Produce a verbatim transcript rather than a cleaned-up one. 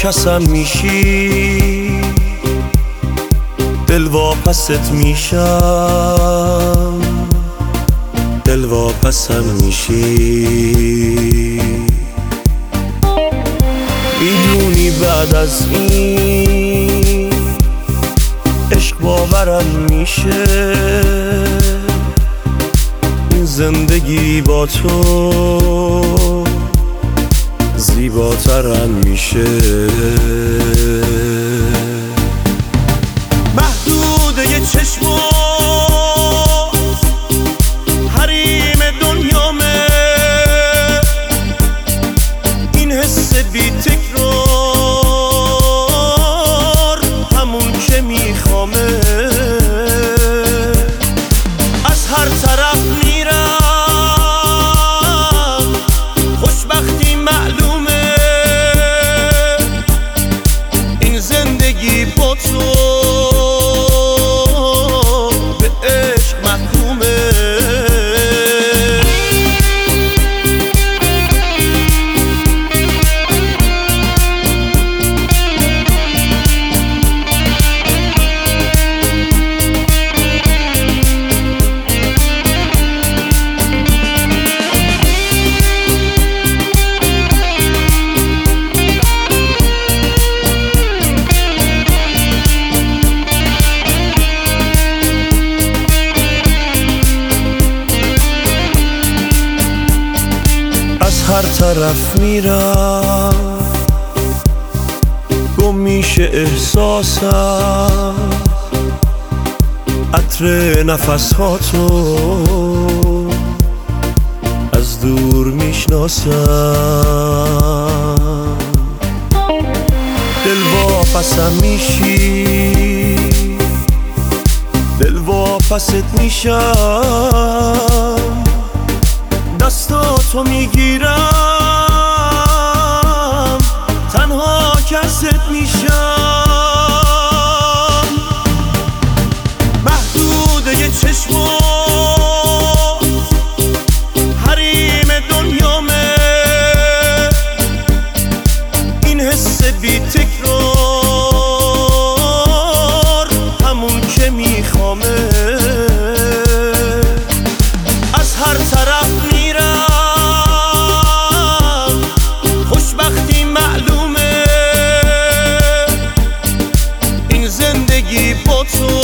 کسم میشی دل واپست میشم، دل واپسم میشی. میدونی بعد از این عشق باورم میشه، این زندگی با تو زیباترم میشه. محدوده یه چشمات حریم دنیامه، این حس بی تکرار همون که میخوامه. از هر طرف میرم خوشبختی معلومه، این زندگی با تو به عشق محکومه. هر طرف میرم گم میشه احساسم، عطر نفساتو از دور میشناسم. دل واپسم میشی دل واپست میشم، دستاتو میگیرم تنها کست میشم. محدوده یه چشمات حریم دنیامه، این حس بی تکرار همون که میخوامه. از هر طرف معلومه، این زندگی با تو